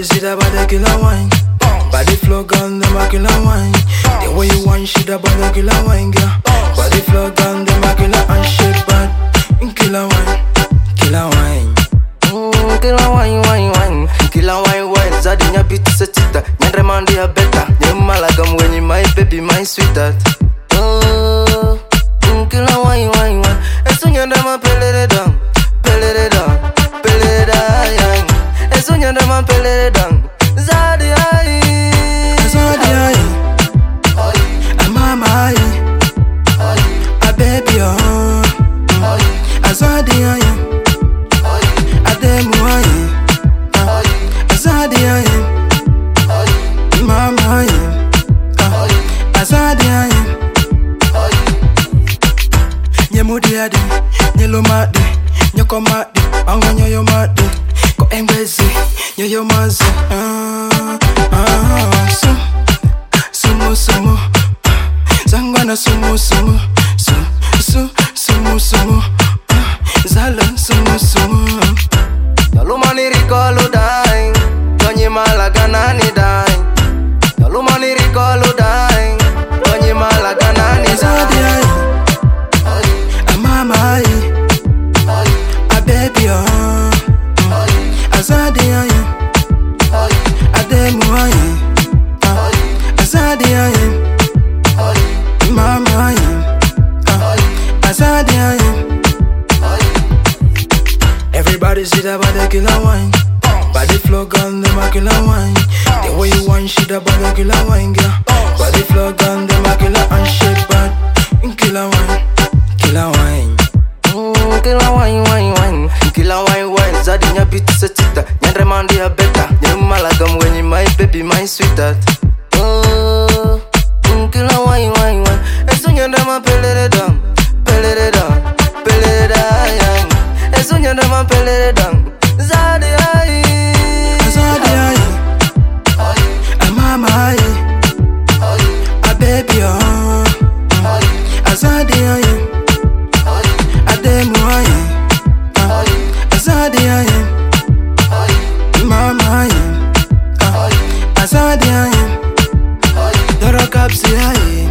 Everybody see that body killer wine. Body flow gun, them a killer wine. The way you want shit about the killer wine, girl. Body flow gun, them a killer and shit bad. Killer wine, killer wine. Killer wine, wine, wine. Killer wine, wine. Zadinya biti setita. Nyandre mandi ya beta. Nyemalagam when you my baby, my sweetheart. Killer wine, wine, wine. Eso nyandre ma pelere dang, pelere dang, pelere dang. Eso nyandre ma pelere dang. Zadi ai, Zadi ai. A mama ai, a baby oh. A Zadi ai, a demu ai. A Zadi ai, mama ai. A Zadi ai. Nyemudi ade, nyelo made, nyoko made, anga nyoyo made. Ko embezi, nyoyo maze. Sumo sumo, zangwana sumo sumo, sumo sumo, zala sumo sumo. Nalumani rikolo dai, konyi malagana ni dai. Nalumani rikolo dai, konyi malagana ni Zadi dai. ai, a mama ai, a baby oh. A Zadi ai, a demu ai. A Zadi ai, mama ai. A Zadi ai. Everybody see that body killer wine. Body flow gun, them a killer wine. The way you want shit about the killer wine, girl. Body flow gun, them a killer and shit bad. Killer wine, killer wine. Killer wine, wine, wine. Killer wine, wine. Zadinya biti setita. Nyandre mandi ya beta. Nyemalagam when you my baby, my sweetheart. Killer wine, wine, wine. Eso nyandre ma pelere dang, pelere dang, pelere dang. Eso nyandre ma pelere dang. Zadi ai, Zadi ai, a mama ai, a baby oh. A Zadi ai, a demu ai. A Zadi ai, mama ai. A Zadi ai, Doro kapsi ai.